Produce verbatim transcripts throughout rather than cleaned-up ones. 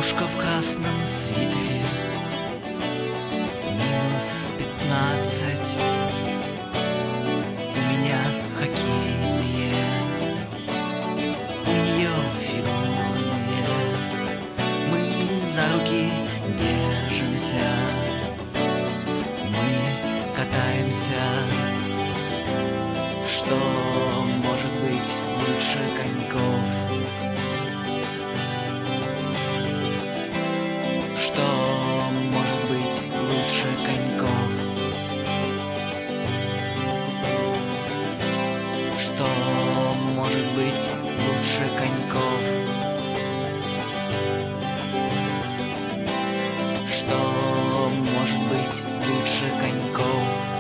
Девушка в красном свитере, минус пятнадцать. У меня хоккейные, у нее фигурные. Мы за руки держимся, мы катаемся. Что может быть лучше коньков? Что может быть лучше коньков? Что может быть лучше коньков? Что может быть лучше коньков?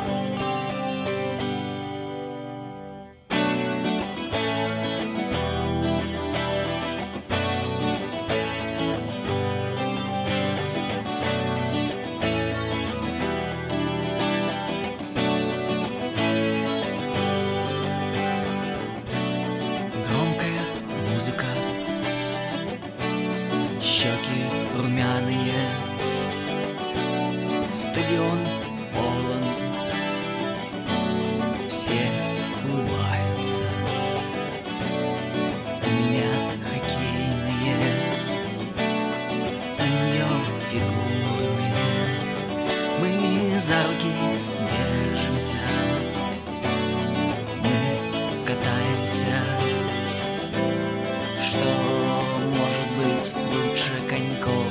Музыка, щеки румяные, стадион полон, все улыбаются. У меня хоккейные, у нее фигурные. Мы за руки держимся, мы катаемся. Что может быть лучше коньков?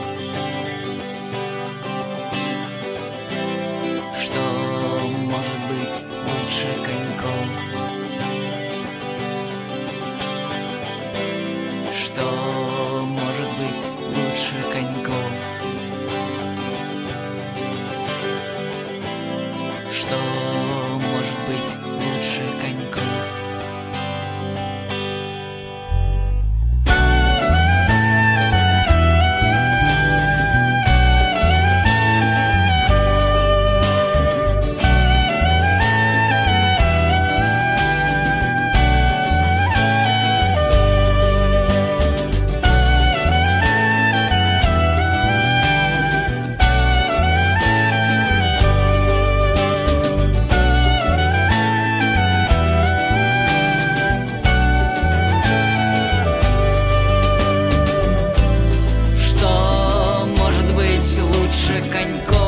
Что может быть лучше коньков? Что может быть лучше коньков? Что может быть лучше коньков? Лучше коньков.